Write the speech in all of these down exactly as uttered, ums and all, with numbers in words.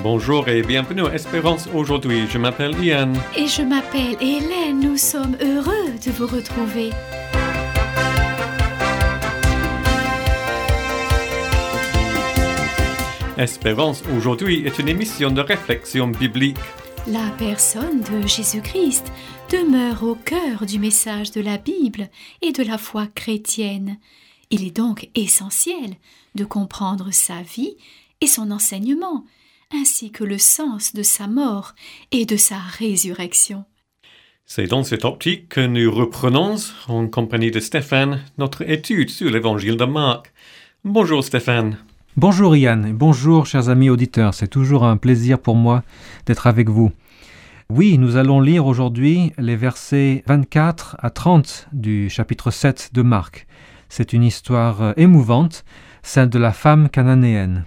Bonjour et bienvenue à Espérance aujourd'hui. Je m'appelle Ian. Et je m'appelle Hélène. Nous sommes heureux de vous retrouver. Espérance aujourd'hui est une émission de réflexion biblique. La personne de Jésus-Christ demeure au cœur du message de la Bible et de la foi chrétienne. Il est donc essentiel de comprendre sa vie et son enseignement, ainsi que le sens de sa mort et de sa résurrection. C'est dans cette optique que nous reprenons, en compagnie de Stéphane, notre étude sur l'évangile de Marc. Bonjour Stéphane. Bonjour Yann, et bonjour chers amis auditeurs, c'est toujours un plaisir pour moi d'être avec vous. Oui, nous allons lire aujourd'hui les versets vingt-quatre à trente du chapitre sept de Marc. C'est une histoire émouvante, celle de la femme cananéenne.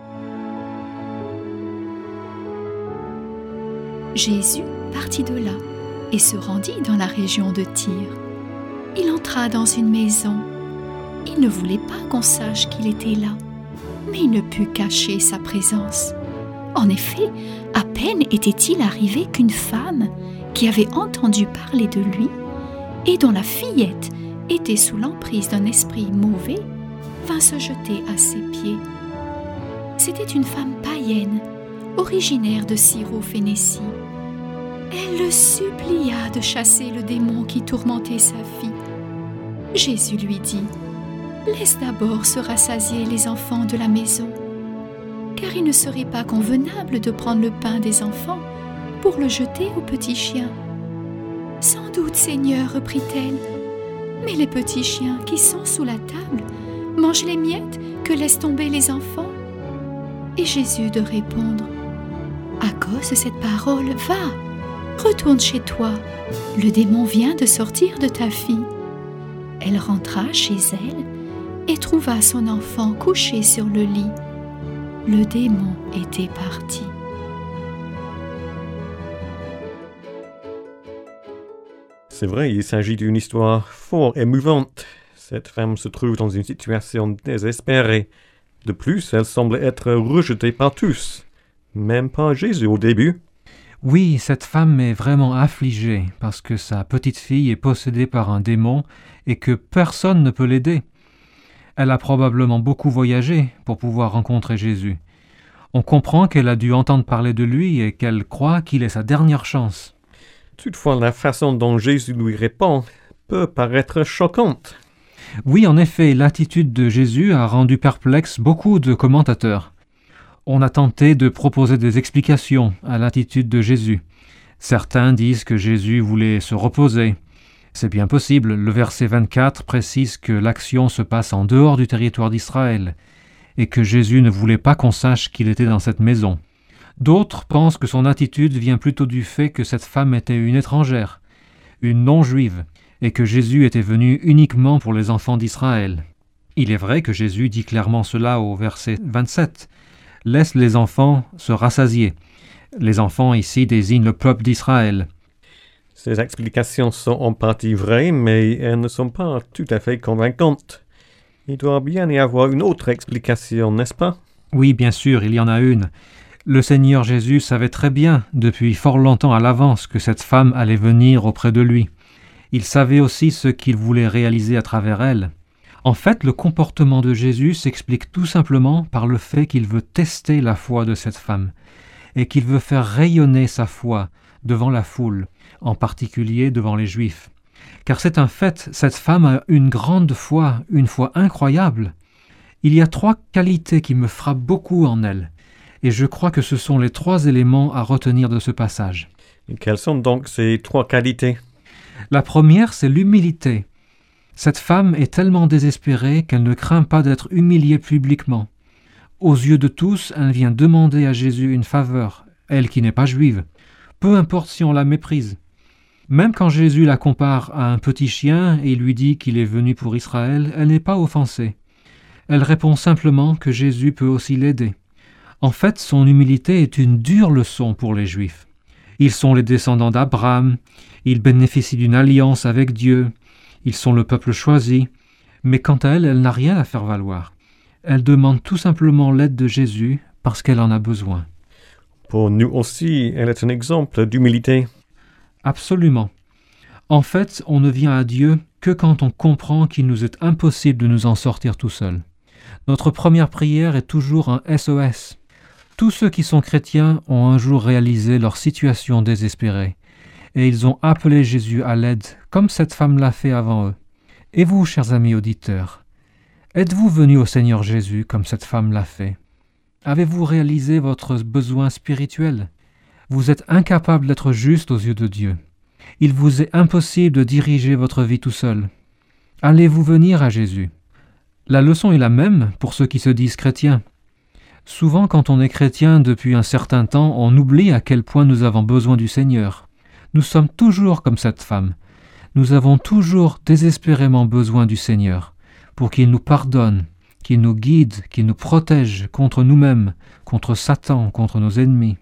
Jésus partit de là et se rendit dans la région de Tyr. Il entra dans une maison. Il ne voulait pas qu'on sache qu'il était là, mais il ne put cacher sa présence. En effet, à peine était-il arrivé qu'une femme qui avait entendu parler de lui et dont la fillette était sous l'emprise d'un esprit mauvais vint se jeter à ses pieds. C'était une femme païenne, originaire de Syro-Phénicie. Elle le supplia de chasser le démon qui tourmentait sa fille. Jésus lui dit: « Laisse d'abord se rassasier les enfants de la maison, car il ne serait pas convenable de prendre le pain des enfants pour le jeter aux petits chiens. »« Sans doute, Seigneur, reprit-elle, mais les petits chiens qui sont sous la table mangent les miettes que laissent tomber les enfants. » Et Jésus de répondre: « À cause de cette parole, va, retourne chez toi, le démon vient de sortir de ta fille. » Elle rentra chez elle et trouva son enfant couché sur le lit. Le démon était parti. C'est vrai, il s'agit d'une histoire fort émouvante. Cette femme se trouve dans une situation désespérée. De plus, elle semble être rejetée par tous, même par Jésus au début. Oui, cette femme est vraiment affligée parce que sa petite fille est possédée par un démon et que personne ne peut l'aider. Elle a probablement beaucoup voyagé pour pouvoir rencontrer Jésus. On comprend qu'elle a dû entendre parler de lui et qu'elle croit qu'il est sa dernière chance. Toutefois, la façon dont Jésus lui répond peut paraître choquante. Oui, en effet, l'attitude de Jésus a rendu perplexe beaucoup de commentateurs. On a tenté de proposer des explications à l'attitude de Jésus. Certains disent que Jésus voulait se reposer. C'est bien possible, le verset vingt-quatre précise que l'action se passe en dehors du territoire d'Israël et que Jésus ne voulait pas qu'on sache qu'il était dans cette maison. D'autres pensent que son attitude vient plutôt du fait que cette femme était une étrangère, une non-juive, et que Jésus était venu uniquement pour les enfants d'Israël. Il est vrai que Jésus dit clairement cela au verset vingt-sept. « Laisse les enfants se rassasier ». Les enfants ici désignent le peuple d'Israël. Ces explications sont en partie vraies, mais elles ne sont pas tout à fait convaincantes. Il doit bien y avoir une autre explication, n'est-ce pas? Oui, bien sûr, il y en a une. Le Seigneur Jésus savait très bien, depuis fort longtemps à l'avance, que cette femme allait venir auprès de lui. Il savait aussi ce qu'il voulait réaliser à travers elle. En fait, le comportement de Jésus s'explique tout simplement par le fait qu'il veut tester la foi de cette femme et qu'il veut faire rayonner sa foi devant la foule, en particulier devant les Juifs. Car c'est un fait, cette femme a une grande foi, une foi incroyable. Il y a trois qualités qui me frappent beaucoup en elle, et je crois que ce sont les trois éléments à retenir de ce passage. Et quelles sont donc ces trois qualités? La première, c'est l'humilité. Cette femme est tellement désespérée qu'elle ne craint pas d'être humiliée publiquement. Aux yeux de tous, elle vient demander à Jésus une faveur, elle qui n'est pas juive. Peu importe si on la méprise. Même quand Jésus la compare à un petit chien et lui dit qu'il est venu pour Israël, elle n'est pas offensée. Elle répond simplement que Jésus peut aussi l'aider. En fait, son humilité est une dure leçon pour les Juifs. Ils sont les descendants d'Abraham, ils bénéficient d'une alliance avec Dieu, ils sont le peuple choisi, mais quant à elle, elle n'a rien à faire valoir. Elle demande tout simplement l'aide de Jésus parce qu'elle en a besoin. Pour nous aussi, elle est un exemple d'humilité. Absolument. En fait, on ne vient à Dieu que quand on comprend qu'il nous est impossible de nous en sortir tout seul. Notre première prière est toujours un S O S. Tous ceux qui sont chrétiens ont un jour réalisé leur situation désespérée, et ils ont appelé Jésus à l'aide, comme cette femme l'a fait avant eux. Et vous, chers amis auditeurs, êtes-vous venus au Seigneur Jésus comme cette femme l'a fait? Avez-vous réalisé votre besoin spirituel? Vous êtes incapable d'être juste aux yeux de Dieu. Il vous est impossible de diriger votre vie tout seul. Allez-vous venir à Jésus? La leçon est la même pour ceux qui se disent chrétiens. Souvent, quand on est chrétien depuis un certain temps, on oublie à quel point nous avons besoin du Seigneur. Nous sommes toujours comme cette femme. Nous avons toujours désespérément besoin du Seigneur pour qu'il nous pardonne, qu'il nous guide, qu'il nous protège contre nous-mêmes, contre Satan, contre nos ennemis.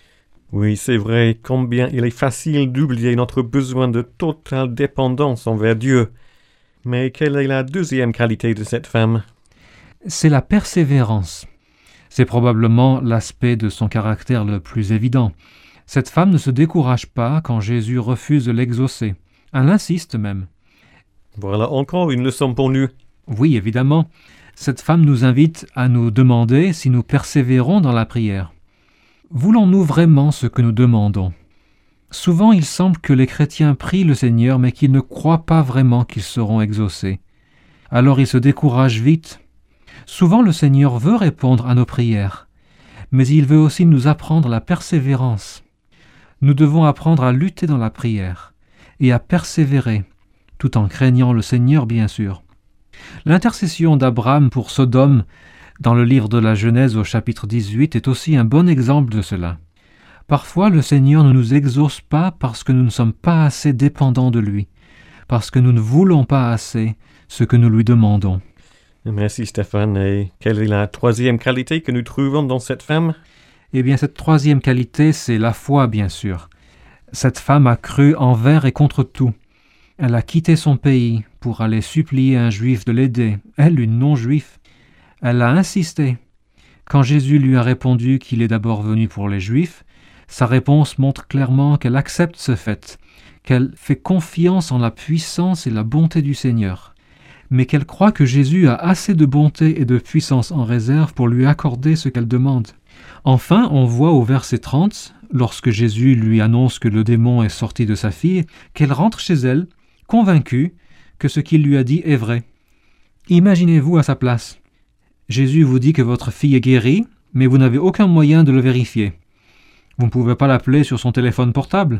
Oui, c'est vrai, combien il est facile d'oublier notre besoin de totale dépendance envers Dieu. Mais quelle est la deuxième qualité de cette femme? C'est la persévérance. C'est probablement l'aspect de son caractère le plus évident. Cette femme ne se décourage pas quand Jésus refuse de l'exaucer. Elle insiste même. Voilà encore une leçon pour nous. Oui, évidemment. Cette femme nous invite à nous demander si nous persévérons dans la prière. Voulons-nous vraiment ce que nous demandons? Souvent, il semble que les chrétiens prient le Seigneur, mais qu'ils ne croient pas vraiment qu'ils seront exaucés. Alors ils se découragent vite. Souvent, le Seigneur veut répondre à nos prières, mais il veut aussi nous apprendre la persévérance. Nous devons apprendre à lutter dans la prière et à persévérer, tout en craignant le Seigneur, bien sûr. L'intercession d'Abraham pour Sodome, dans le livre de la Genèse au chapitre dix-huit, est aussi un bon exemple de cela. Parfois, le Seigneur ne nous exauce pas parce que nous ne sommes pas assez dépendants de lui, parce que nous ne voulons pas assez ce que nous lui demandons. Merci Stéphane. Et quelle est la troisième qualité que nous trouvons dans cette femme? Eh bien, cette troisième qualité, c'est la foi, bien sûr. Cette femme a cru envers et contre tout. Elle a quitté son pays pour aller supplier un juif de l'aider, elle, une non-juive. Elle a insisté. Quand Jésus lui a répondu qu'il est d'abord venu pour les Juifs, sa réponse montre clairement qu'elle accepte ce fait, qu'elle fait confiance en la puissance et la bonté du Seigneur, mais qu'elle croit que Jésus a assez de bonté et de puissance en réserve pour lui accorder ce qu'elle demande. Enfin, on voit au verset trente, lorsque Jésus lui annonce que le démon est sorti de sa fille, qu'elle rentre chez elle, convaincue que ce qu'il lui a dit est vrai. Imaginez-vous à sa place. Jésus vous dit que votre fille est guérie, mais vous n'avez aucun moyen de le vérifier. Vous ne pouvez pas l'appeler sur son téléphone portable.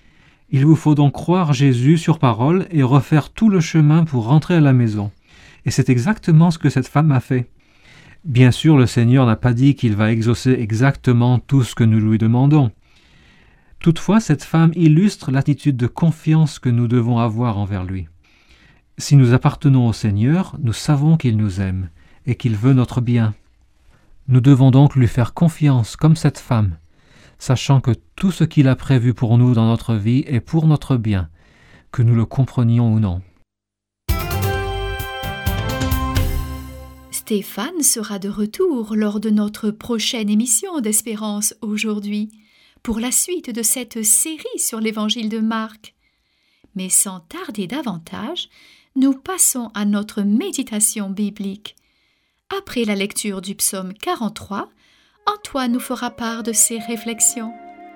Il vous faut donc croire Jésus sur parole et refaire tout le chemin pour rentrer à la maison. Et c'est exactement ce que cette femme a fait. Bien sûr, le Seigneur n'a pas dit qu'il va exaucer exactement tout ce que nous lui demandons. Toutefois, cette femme illustre l'attitude de confiance que nous devons avoir envers lui. Si nous appartenons au Seigneur, nous savons qu'il nous aime et qu'il veut notre bien. Nous devons donc lui faire confiance comme cette femme, sachant que tout ce qu'il a prévu pour nous dans notre vie est pour notre bien, que nous le comprenions ou non. Stéphane sera de retour lors de notre prochaine émission d'Espérance aujourd'hui, pour la suite de cette série sur l'évangile de Marc. Mais sans tarder davantage, nous passons à notre méditation biblique. Après la lecture du psaume quarante-trois, Antoine nous fera part de ses réflexions.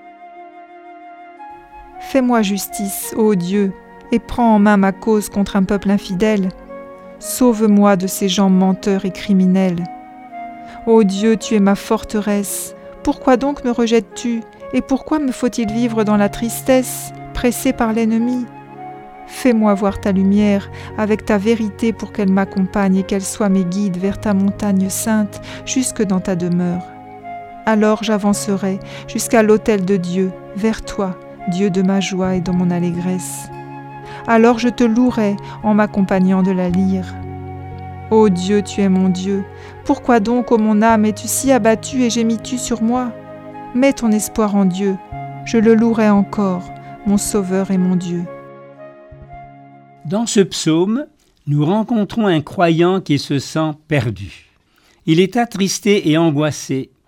Fais-moi justice, ô Dieu, et prends en main ma cause contre un peuple infidèle. Sauve-moi de ces gens menteurs et criminels. Ô Dieu, tu es ma forteresse. Pourquoi donc me rejettes-tu? Et pourquoi me faut-il vivre dans la tristesse, pressé par l'ennemi? Fais-moi voir ta lumière avec ta vérité pour qu'elle m'accompagne et qu'elle soit mes guides vers ta montagne sainte, jusque dans ta demeure. Alors j'avancerai jusqu'à l'autel de Dieu, vers toi, Dieu de ma joie et de mon allégresse. Alors je te louerai en m'accompagnant de la lyre. Ô Dieu, tu es mon Dieu. Pourquoi donc, ô mon âme, es-tu si abattue et gémis-tu sur moi? Mets ton espoir en Dieu. Je le louerai encore, mon Sauveur et mon Dieu. Dans ce psaume, nous rencontrons un croyant qui se sent perdu. Il est attristé et angoissé,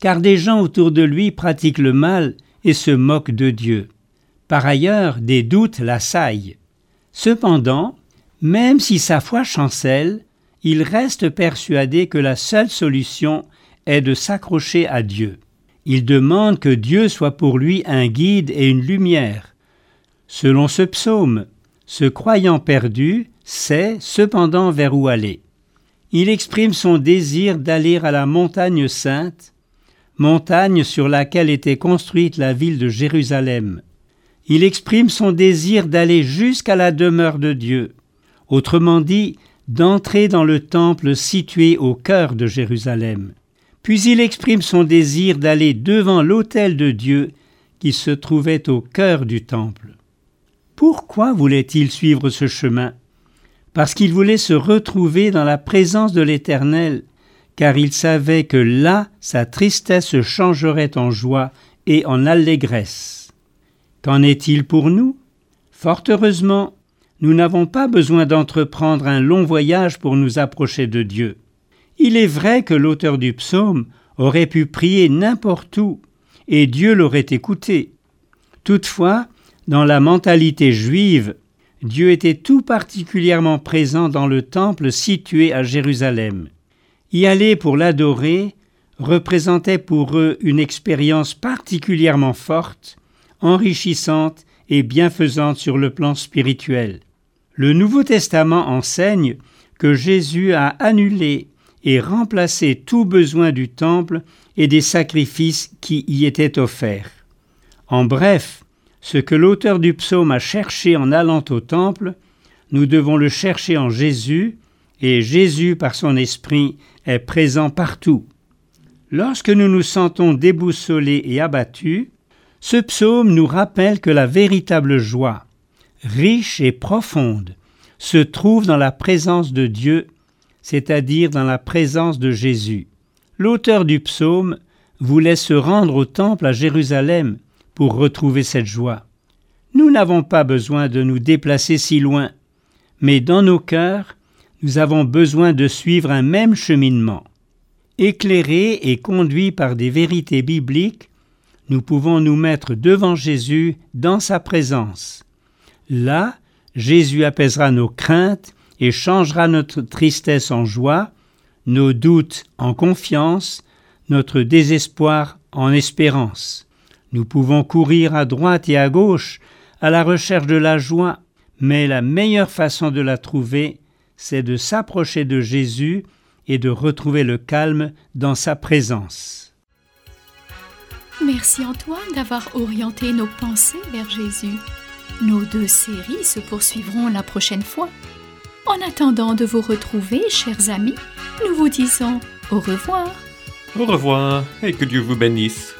car des gens autour de lui pratiquent le mal et se moquent de Dieu. Par ailleurs, des doutes l'assaillent. Cependant, même si sa foi chancelle, il reste persuadé que la seule solution est de s'accrocher à Dieu. Il demande que Dieu soit pour lui un guide et une lumière. Selon ce psaume, ce croyant perdu sait cependant vers où aller. Il exprime son désir d'aller à la montagne sainte, montagne sur laquelle était construite la ville de Jérusalem. Il exprime son désir d'aller jusqu'à la demeure de Dieu, autrement dit, d'entrer dans le temple situé au cœur de Jérusalem. Puis il exprime son désir d'aller devant l'autel de Dieu qui se trouvait au cœur du temple. Pourquoi voulait-il suivre ce chemin ? Parce qu'il voulait se retrouver dans la présence de l'Éternel, car il savait que là, sa tristesse se changerait en joie et en allégresse. Qu'en est-il pour nous ? Fort heureusement, nous n'avons pas besoin d'entreprendre un long voyage pour nous approcher de Dieu. Il est vrai que l'auteur du psaume aurait pu prier n'importe où, et Dieu l'aurait écouté. Toutefois, dans la mentalité juive, Dieu était tout particulièrement présent dans le temple situé à Jérusalem. Y aller pour l'adorer représentait pour eux une expérience particulièrement forte, enrichissante et bienfaisante sur le plan spirituel. Le Nouveau Testament enseigne que Jésus a annulé et remplacé tout besoin du temple et des sacrifices qui y étaient offerts. En bref, ce que l'auteur du psaume a cherché en allant au temple, nous devons le chercher en Jésus, et Jésus, par son esprit, est présent partout. Lorsque nous nous sentons déboussolés et abattus, ce psaume nous rappelle que la véritable joie, riche et profonde, se trouve dans la présence de Dieu, c'est-à-dire dans la présence de Jésus. L'auteur du psaume voulait se rendre au temple à Jérusalem pour retrouver cette joie. Nous n'avons pas besoin de nous déplacer si loin, mais dans nos cœurs, nous avons besoin de suivre un même cheminement. Éclairés et conduits par des vérités bibliques, nous pouvons nous mettre devant Jésus dans sa présence. Là, Jésus apaisera nos craintes et changera notre tristesse en joie, nos doutes en confiance, notre désespoir en espérance. Nous pouvons courir à droite et à gauche à la recherche de la joie, mais la meilleure façon de la trouver, c'est de s'approcher de Jésus et de retrouver le calme dans sa présence. Merci Antoine d'avoir orienté nos pensées vers Jésus. Nos deux séries se poursuivront la prochaine fois. En attendant de vous retrouver, chers amis, nous vous disons au revoir. Au revoir et que Dieu vous bénisse.